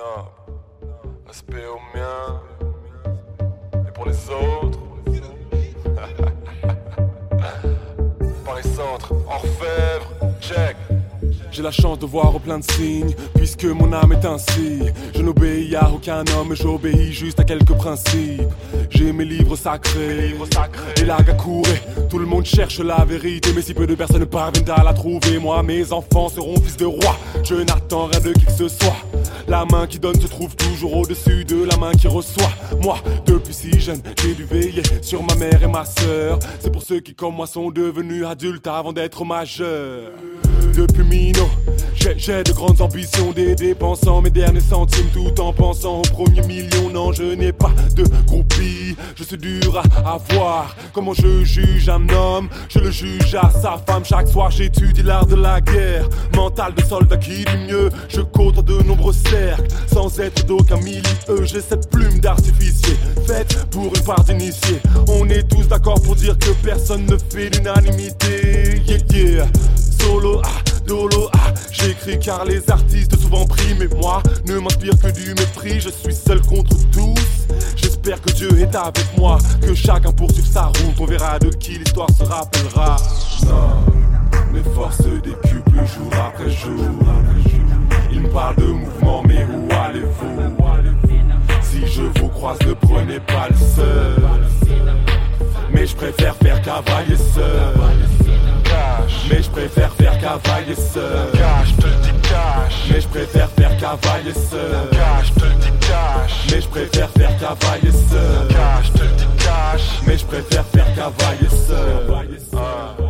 Non, respect au mien et pour les autres. Paris Centre, Orfèvre, check. J'ai la chance de voir plein de signes, puisque mon âme est ainsi. Je n'obéis à aucun homme, j'obéis juste à quelques principes. J'ai mes livres sacrés, et la Gakure. Tout le monde cherche la vérité, mais si peu de personnes parviennent à la trouver. Moi, mes enfants seront fils de roi. Je n'attends rien de qui que ce soit. La main qui donne se trouve toujours au-dessus de la main qui reçoit. Moi, depuis si jeune, j'ai dû veiller sur ma mère et ma sœur. C'est pour ceux qui comme moi sont devenus adultes avant d'être majeurs. Depuis minot, j'ai de grandes ambitions, des dépensant mes derniers centimes tout en pensant au premier million. Non, je n'ai pas de groupie, je suis dur à avoir. Comment je juge un homme, je le juge à sa femme. Chaque soir j'étudie l'art de la guerre, mental de soldat qui dit mieux. Je côtoie de nombreux cercles, sans être d'aucun milieu. J'ai cette plume d'artificier, faite pour une part d'initié. On est tous d'accord pour dire que personne ne fait l'unanimité. Yeah, yeah. Solo, dolo, j'écris car les artistes souvent prient. Mais moi ne m'inspire que du mépris. Je suis seul contre tous. J'espère que Dieu est avec moi, que chacun poursuive sa route. On verra de qui l'histoire se rappellera. Non, mes forces décuplent jour après jour. Ils me parlent de mouvement, mais où allez-vous? Si je vous croise, ne prenez pas le seul. Mais je préfère faire cavalier seul. Mais je préfère faire cavalier seul. Cash, te le dis cash. Mais je préfère faire cavalier seul. Cash, te le dis cash. Mais je préfère faire cavalier seul. Cash, te le dis cash. Mais je préfère faire cavalier seul.